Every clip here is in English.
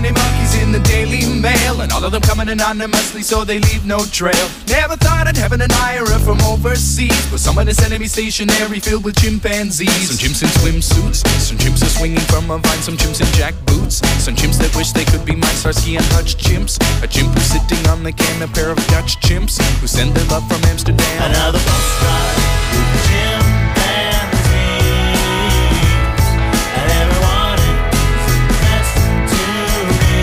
many monkeys in the Daily Mail, and all of them coming anonymously so they leave no trail. Never thought I'd have an admirer from overseas, but someone is sending me stationery filled with chimpanzees. Some chimps in swimsuits, some chimps are swinging from a vine, some chimps in jack boots, some chimps that wish they could be my Starsky and Hutch chimps. A chimp who's sitting on the can, a pair of Dutch chimps who send their love from Amsterdam. Another postcard with chimpanzees, and everyone is addressed to me.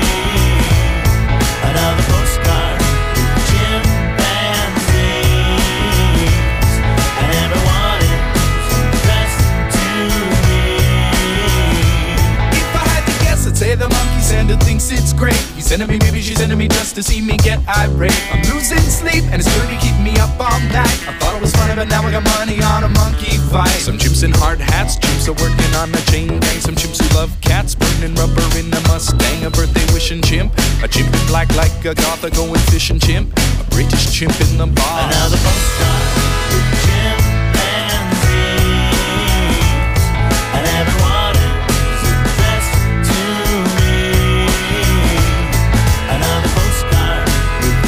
Another postcard with chimpanzees, and everyone is addressed to me. If I had to guess, I'd say the monkey sender thinks it's great. He's sending me, maybe she's sending me just to see me get irate. I'm losing sleep and it's gonna be keeping me up all night. I thought it was funny, but now I got money on a monkey fight. Some chimps in hard hats, chimps are working on a chain gang. Some chimps who love cats, burning rubber in a Mustang. A birthday wishing chimp, a chimp in black like a Gotha going fishing chimp, a British chimp in the bar. Another postcard with chimpanzees, and everyone is addressed to me. Another postcard with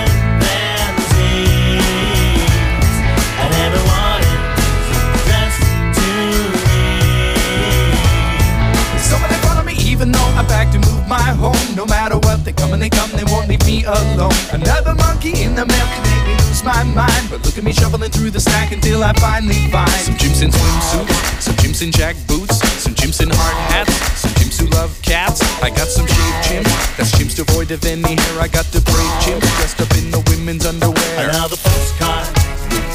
chimpanzees, and everyone is addressed to me. So when they follow me, even though I back to move my home, no matter what, they come and they come, they won't leave me alone. Another monkey in the mail can make me lose my mind, but look at me shuffling through the stack until I finally find some chimps in swimsuits, some chimps in jack boots, some chimps in hard hats, some chimps who love cats. I got some shaved chimps, that's chimps devoid of any hair. I got the brave chimps dressed up in the women's underwear. Another postcard with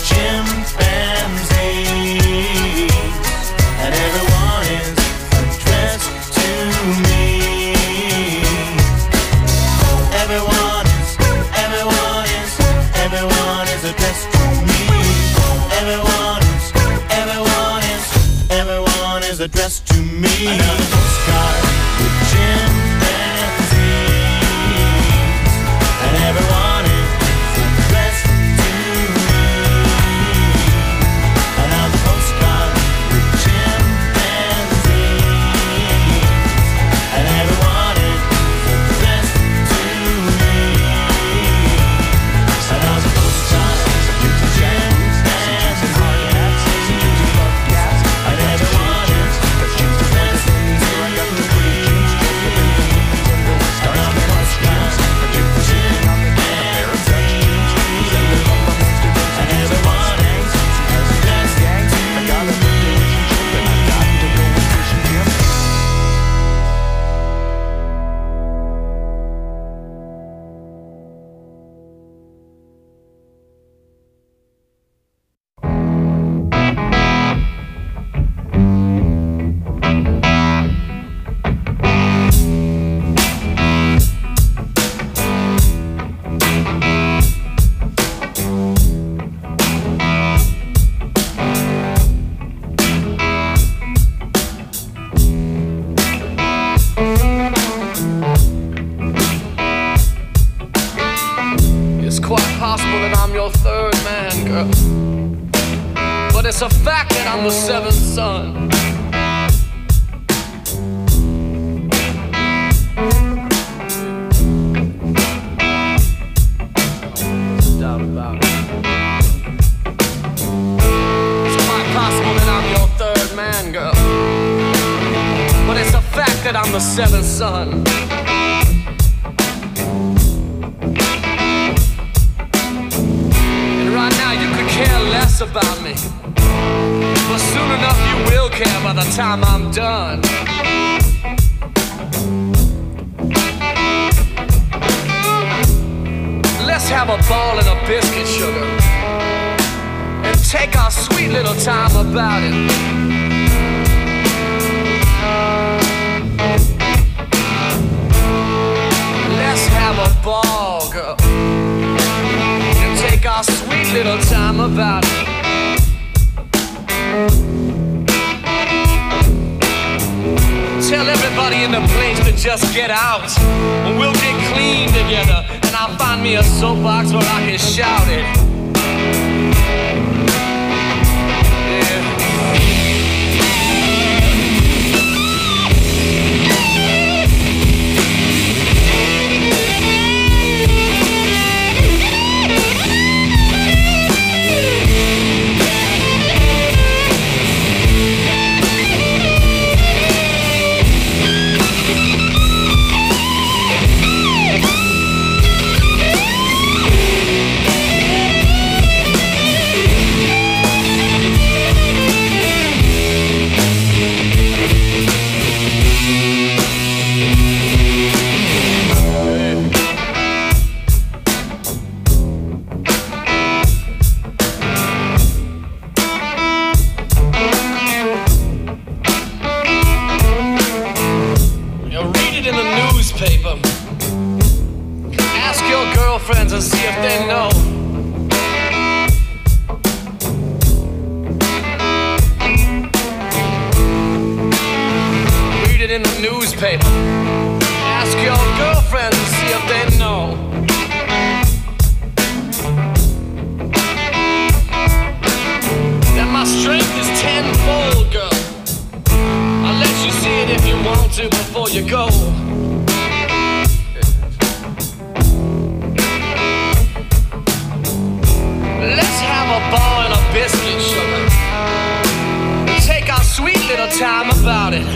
chimpanzees, and everyone is addressed to me. Everyone is addressed to me. Everyone is addressed to me. Another postcard with chimpanzees, and everyone is addressed to me. Another postcard with chimpanzees, and everyone is addressed to me. Another postcard with chimpanzees, and everyone is addressed to me. It's a fact that I'm the seventh son. There's no doubt about it. It's quite possible that I'm your third man, girl, but it's a fact that I'm the seventh son. And right now you could care less about me, but soon enough you will care by the time I'm done. Let's have a ball and a biscuit, sugar, and take our sweet little time about it. Let's have a ball, girl, and take our sweet little time about it. Tell everybody in the place to just get out, and we'll get clean together, and I'll find me a soapbox where I can shout it. Yeah. and see if they know. Read it in the newspaper. Ask your girlfriend and see if they know. That my strength is tenfold, girl. I'll let you see it if you want to before you go. Let's have a ball and a biscuit, sugar. Take our sweet little time about it.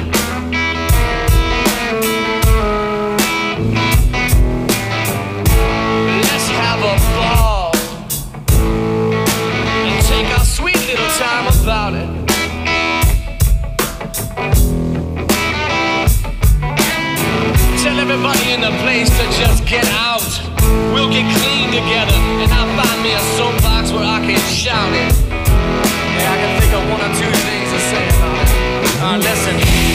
Let's have a ball and take our sweet little time about it. Tell everybody in the place to just get out. We'll get clean together, and I'll find me a soapbox where I can shout it. Yeah, I can think of one or two things to say about it. Listen.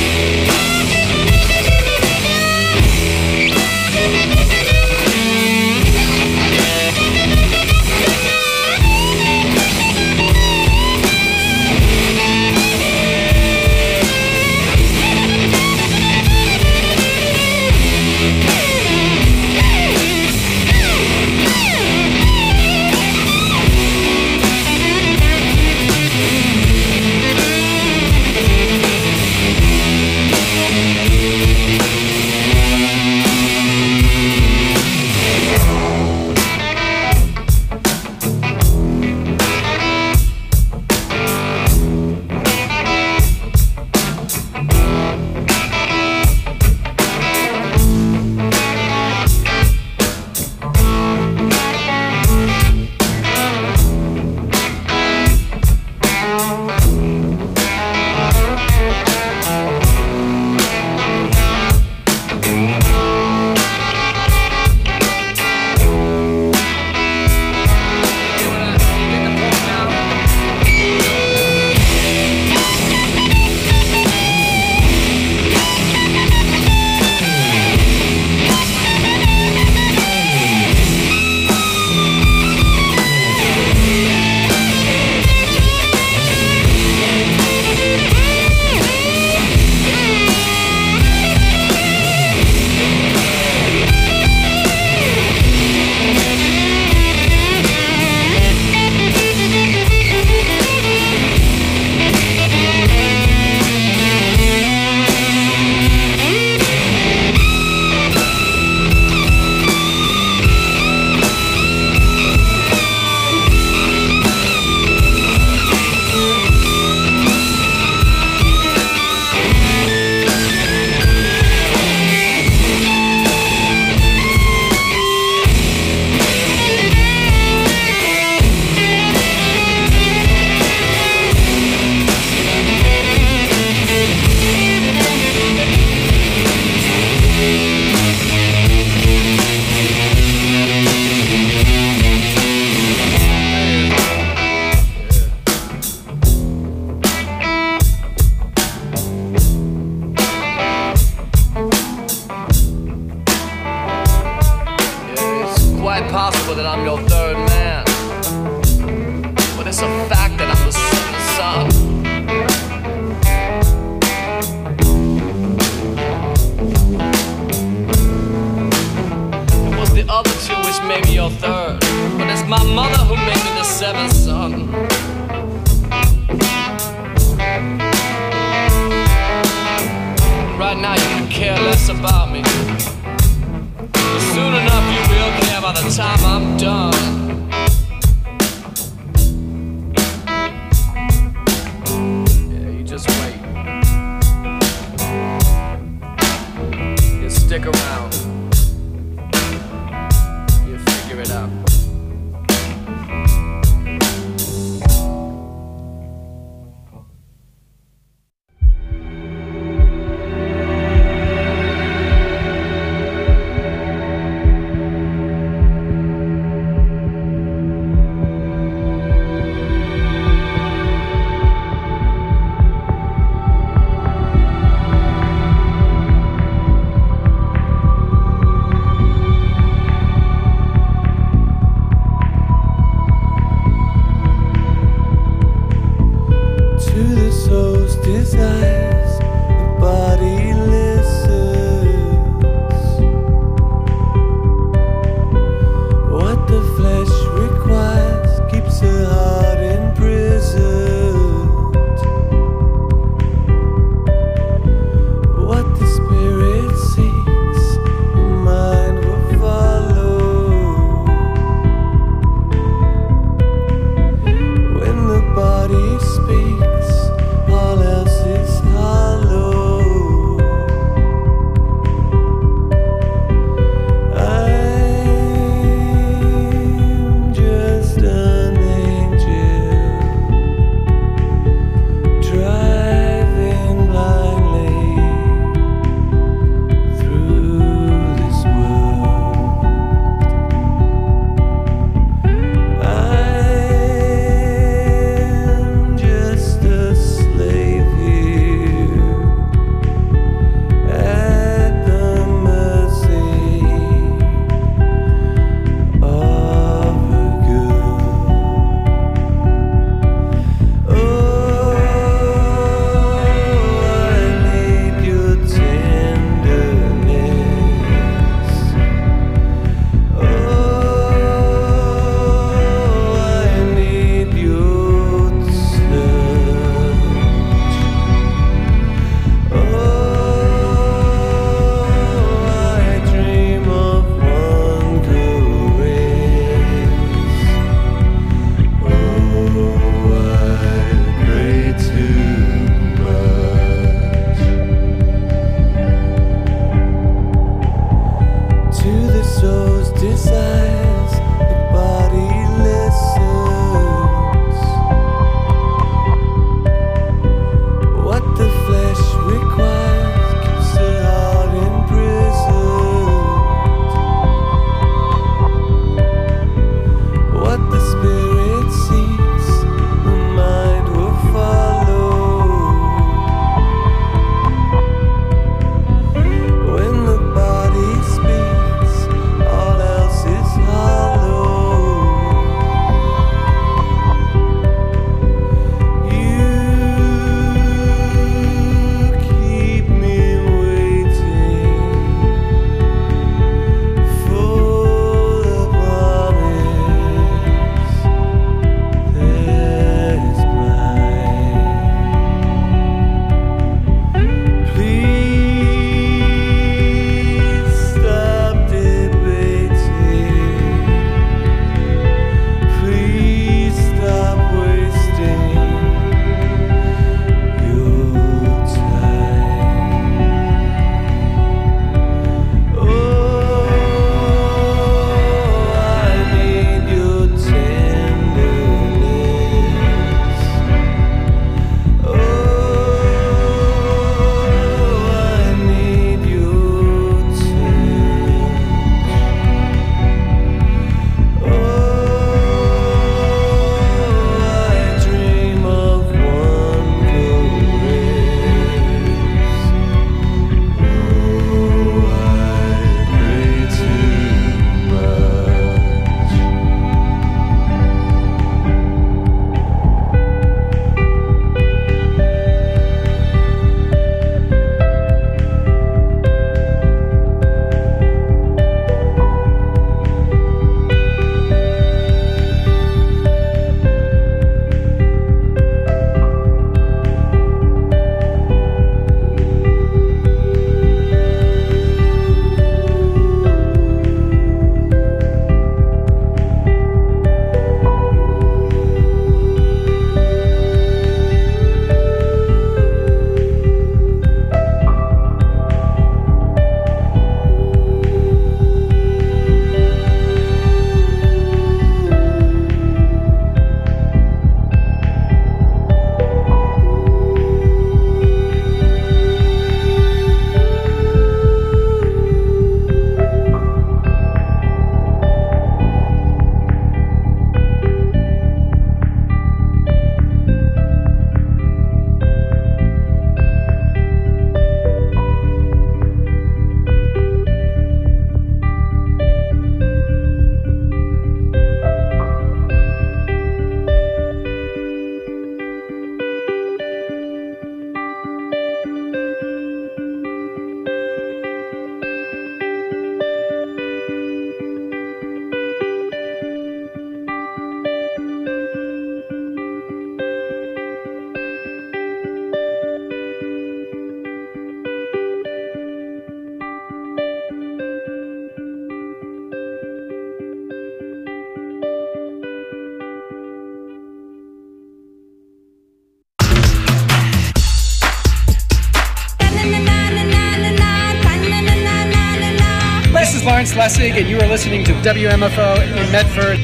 Lawrence Lessig, and you are listening to WMFO in Medford.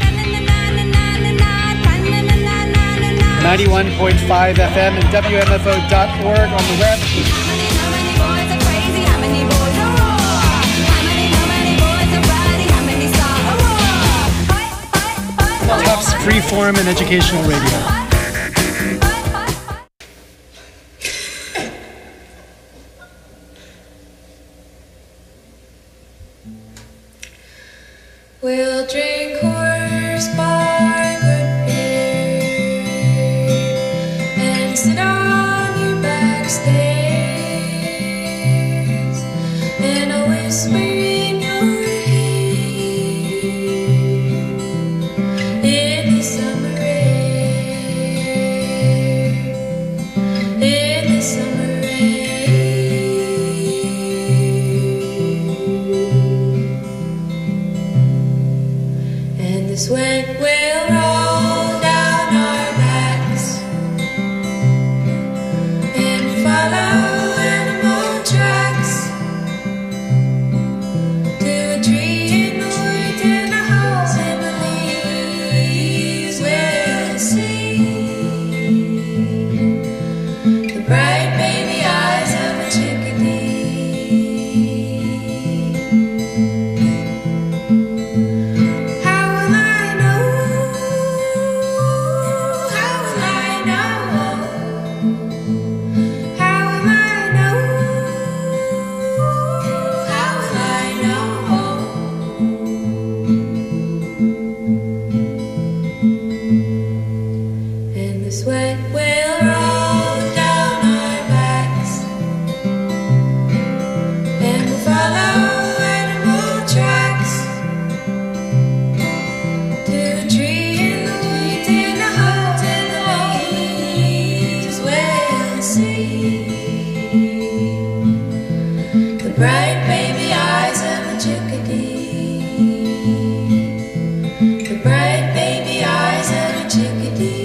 91.5 FM and WMFO.org on the web. Tufts Freeform and Educational Radio. We'll drink horse bar good beer and sit on your back stairs and I'll whisper in your ear in the summer air, in the summer air. bright baby eyes of a chickadee. The bright baby eyes of a chickadee.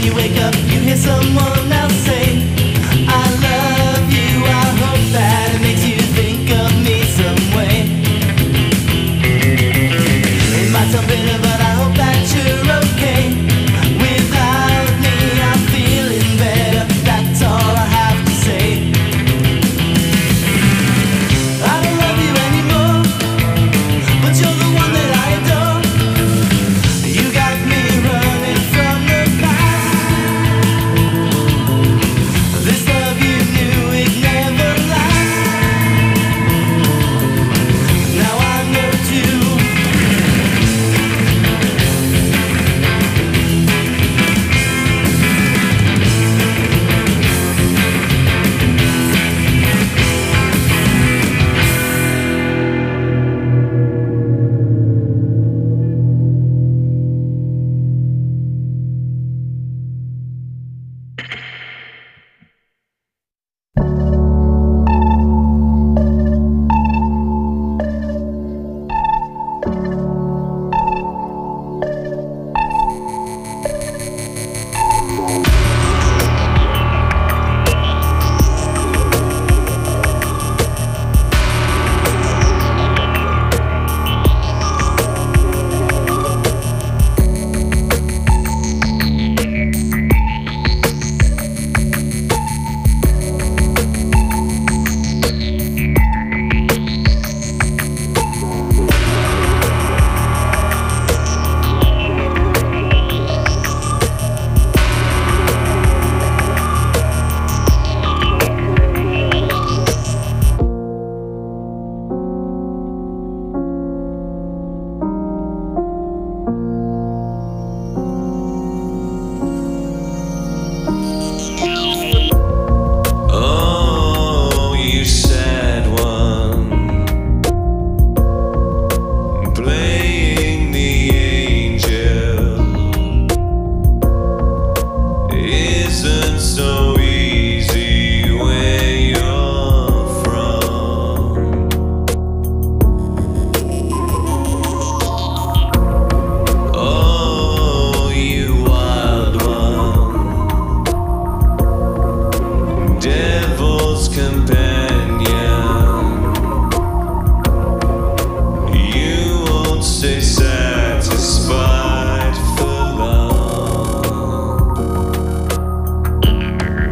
you wake up, you hear someone else say, I love you. I hope that it makes you think of me some way. It might sound bitter, but I hope that you're okay. Without me, I'm feeling better. That's all I have to say. I don't love you anymore, but you're the one that I adore. You got me running from the past. This love you knew it never lasts. Now I know too. Oh, you sad one, playing the angel isn't so easy where you're from. Oh, you wild one, devil's companion, you won't stay satisfied for long.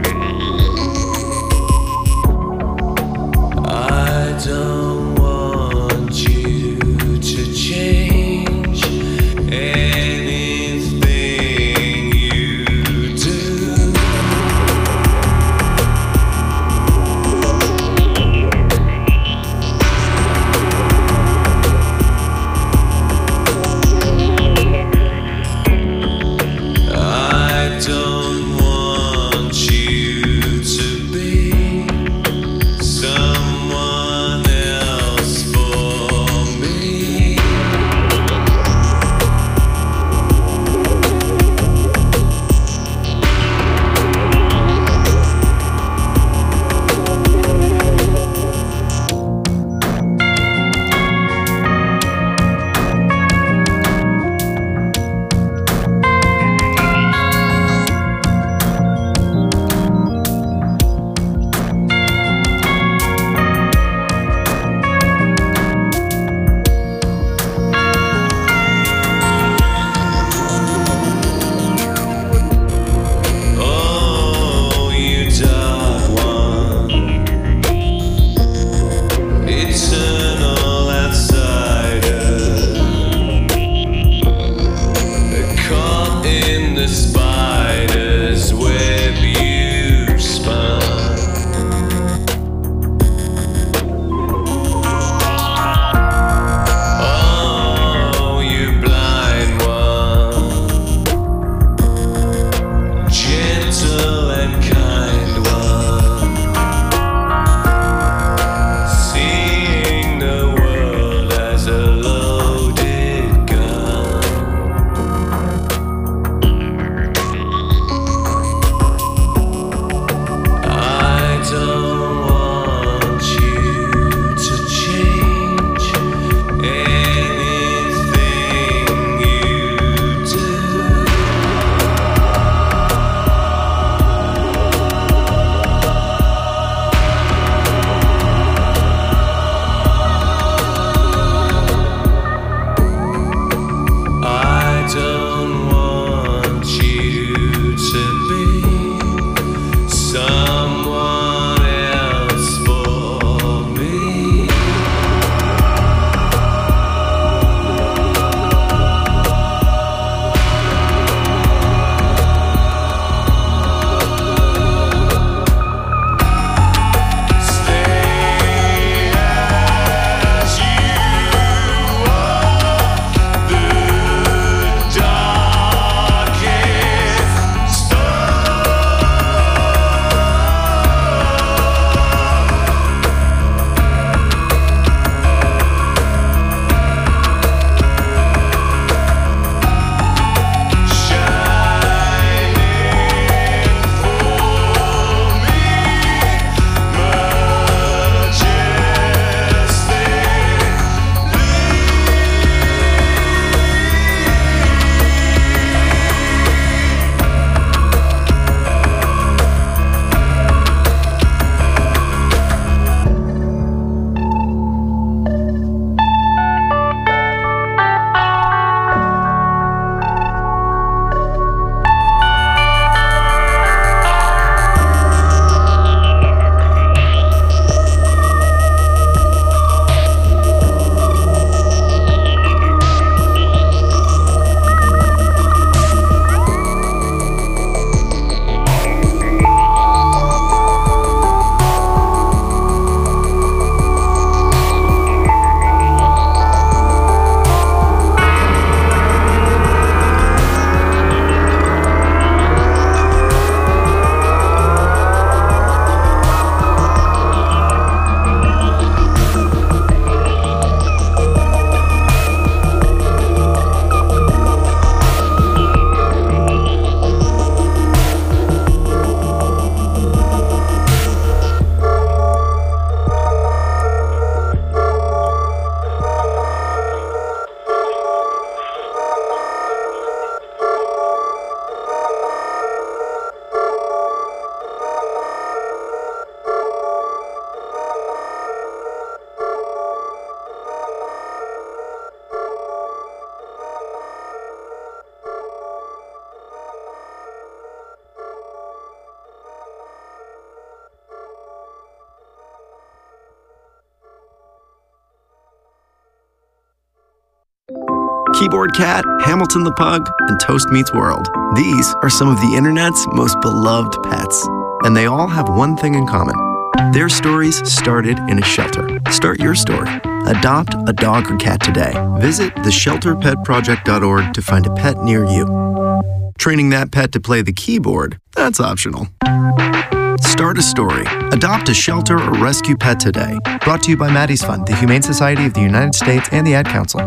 Keyboard Cat, Hamilton the Pug, and Toast Meets World. These are some of the internet's most beloved pets, and they all have one thing in common. Their stories started in a shelter. Start your story. Adopt a dog or cat today. Visit theshelterpetproject.org to find a pet near you. Training that pet to play the keyboard, that's optional. Start a story. Adopt a shelter or rescue pet today. Brought to you by Maddie's Fund, the Humane Society of the United States, and the Ad Council.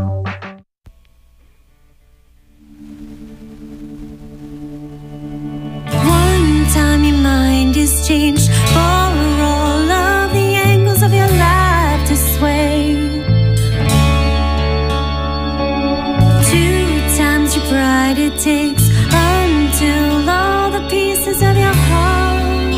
One time your mind is changed for all of the angles of your life to sway. Two times your pride it takes until all the pieces of your heart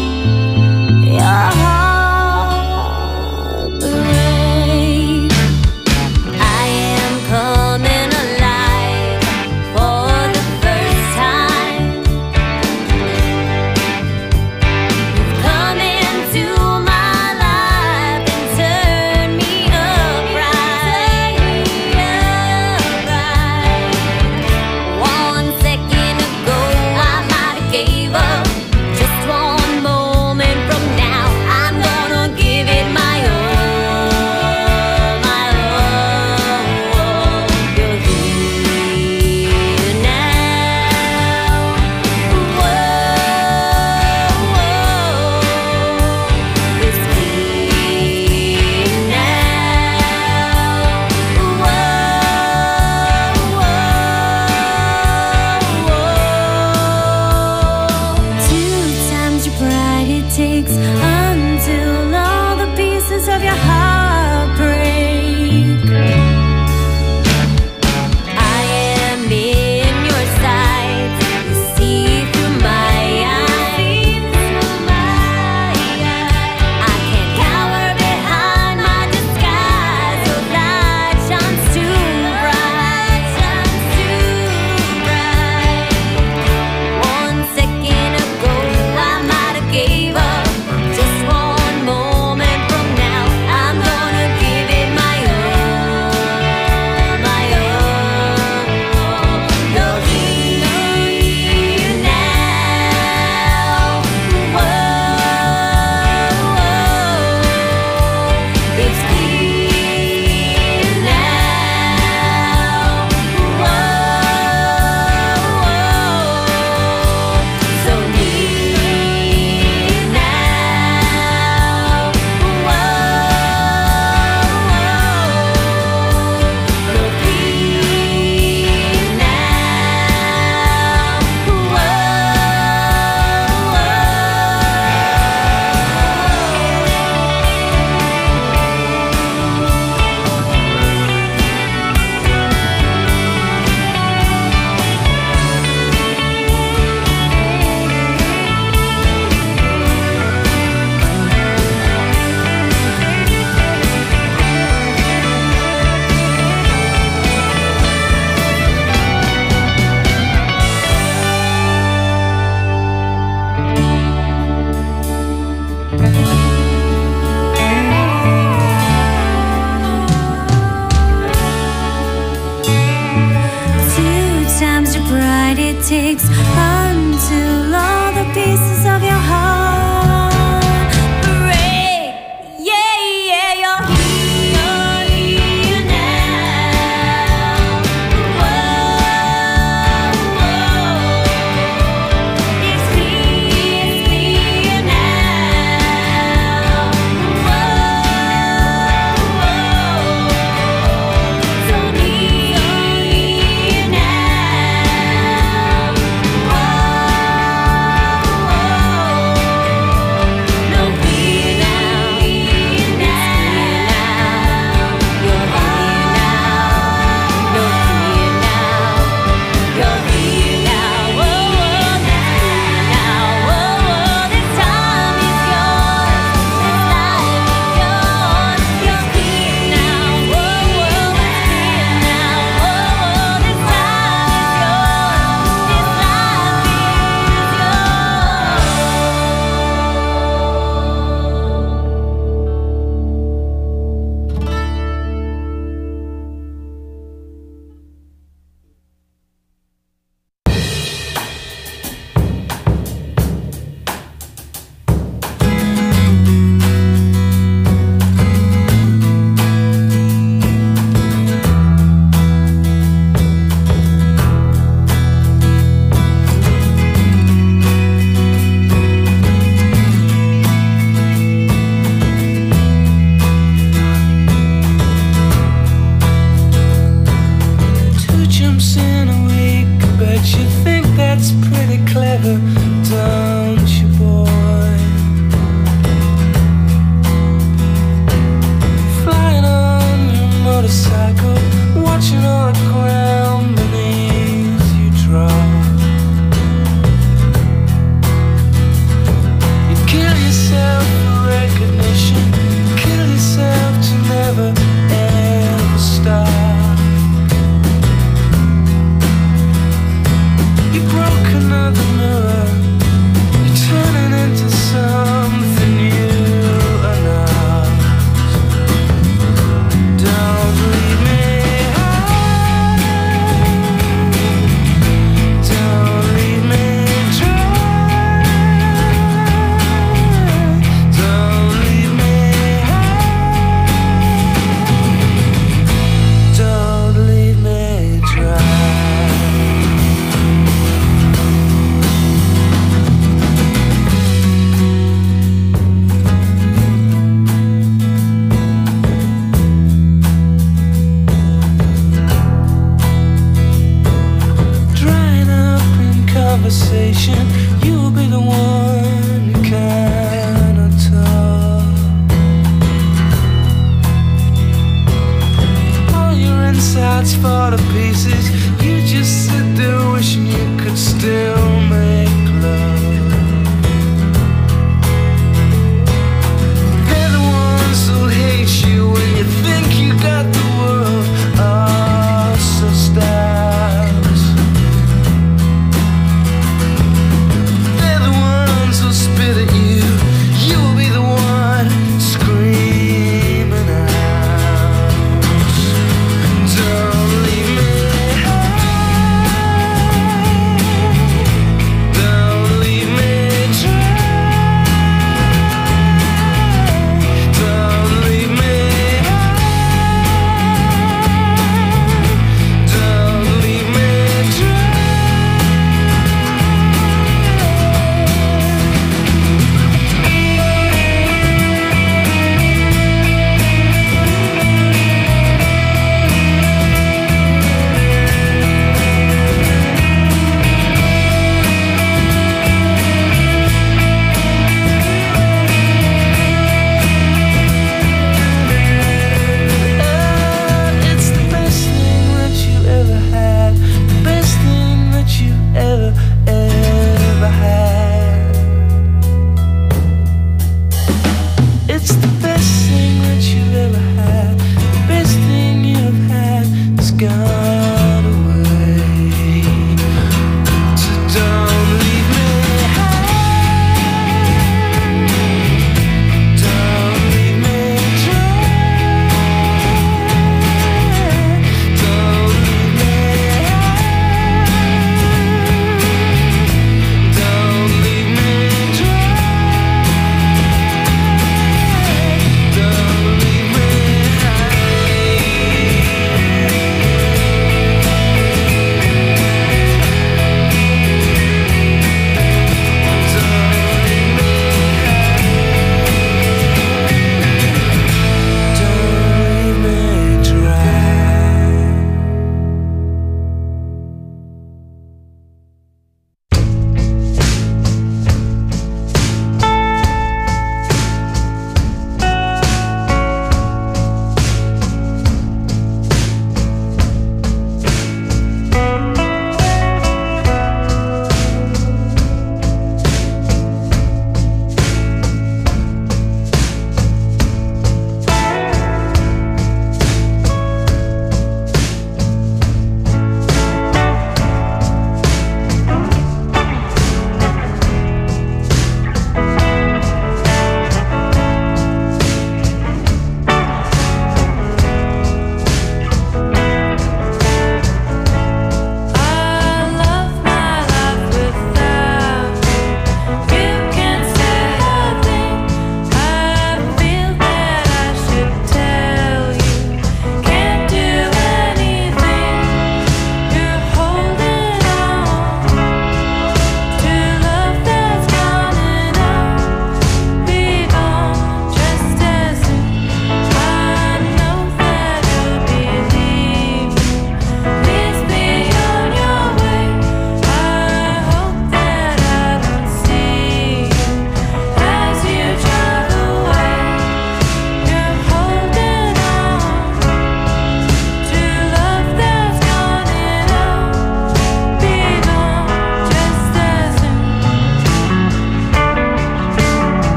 break. I am coming alive for the first time. You've come into my life and turned me upright. One second ago I might have gave up. Just one moment from now I'm gonna give it my all, my all. You're here now. Whoa, it's clear now. Two times your pride it takes until all the pieces of your heart break. I am in your sights. You see through my eyes. I can't cower behind my disguise. Your light shines too bright. One second ago I might have gave up. Just one moment from now I'm gonna give it my all, my all. You're here now. Whoa, it's clear now. Whoa, so near now. Whoa, you're here now. Two times your pride it takes until all the pieces of your heart break. Yeah, yeah, you're here now. Whoa, it's clear now. Whoa, so near now. Whoa.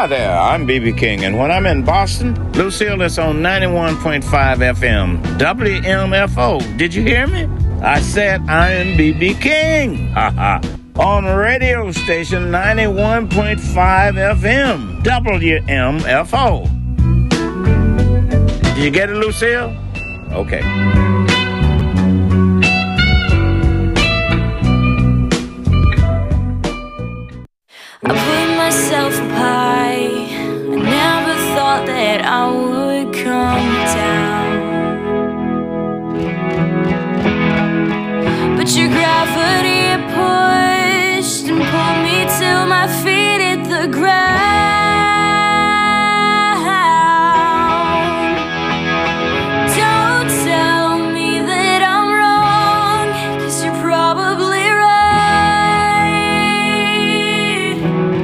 Hi there, I'm B.B. King, and when I'm in Boston, Lucille is on 91.5 FM, WMFO. Did you hear me? I said I am B.B. King. Ha on radio station 91.5 FM, WMFO. Did you get it, Lucille? Okay. I put myself up high. I never thought that I would come down. But your gravity pushed and pulled me till my feet hit the ground. Don't tell me that I'm wrong, 'cause you're probably right.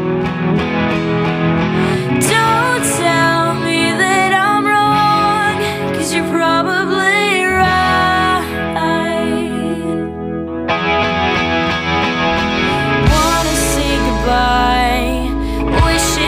Don't tell me that I'm wrong, 'cause you're probably right. Wanna say goodbye, wishing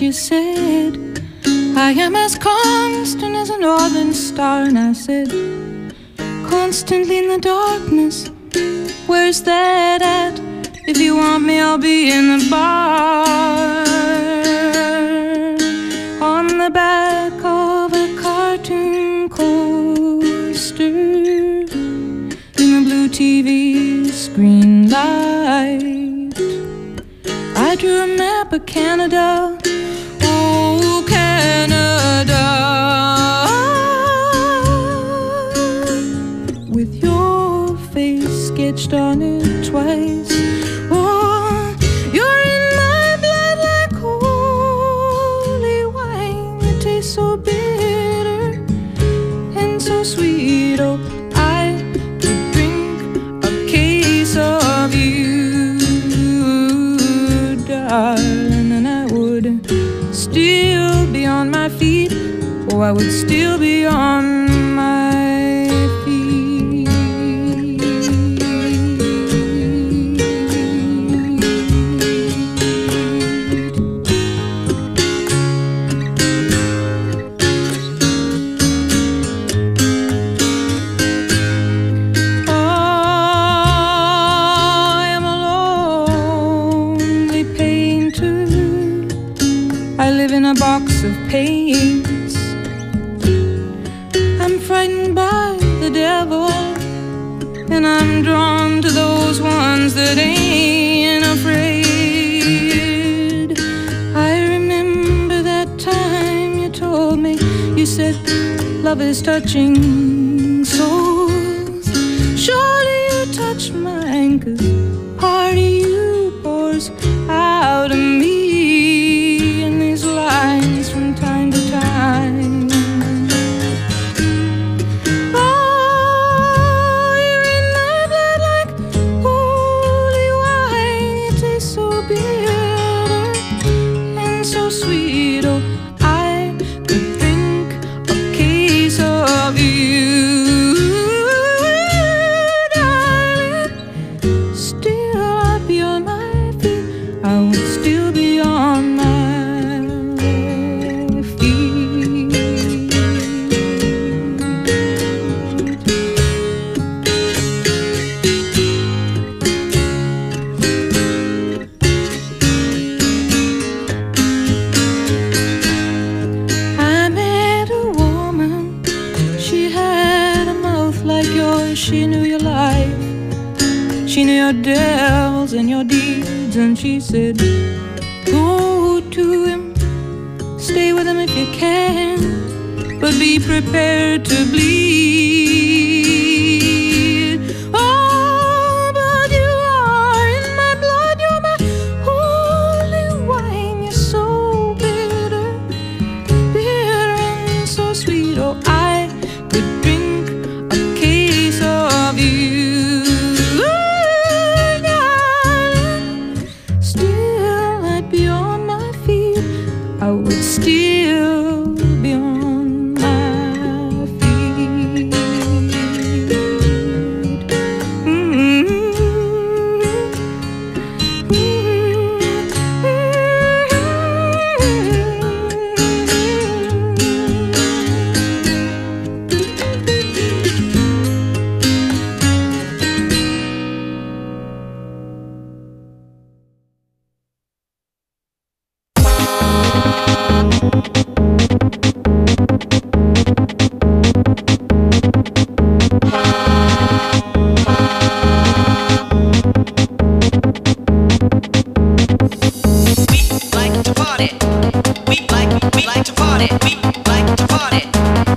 you said, I am as constant as a northern star. And I said, constantly in the darkness, where's that at? If you want me, I'll be in the bar. On the back of a cartoon coaster, in the blue TV screen light, I drew a map of Canada. Oh, Canada, with your face sketched on it twice. Oh, you're in my blood like holy wine. It tastes so bitter and so sweet. Oh, I could drink a case of you, darling, and I would still be on my feet. Oh, I would still be on my feet. Oh, I am a lonely painter. I live in a box of paints. I'm frightened by the devil, and I'm drawn to those ones that ain't afraid. I remember that time you told me, you said, love is touching souls. Surely you touch mine, 'cause part of you pours out of me in these lines from time to time. Oh, you're in my blood like holy wine. It tastes so bitter and so sweet. Oh, I could drink a case of you, darling. Still I'd be on my feet. I would still be on my she knew your life, she knew your devils and your deeds, and she said, go to him, stay with him if you can, but be prepared to bleed. Oh, but you are in my blood, you're my holy wine. You're so bitter, bitter and so sweet. Oh, I could drink a case of you, darling. Still I'd be on my feet. I would still be on my feet. We like to party. We like to party.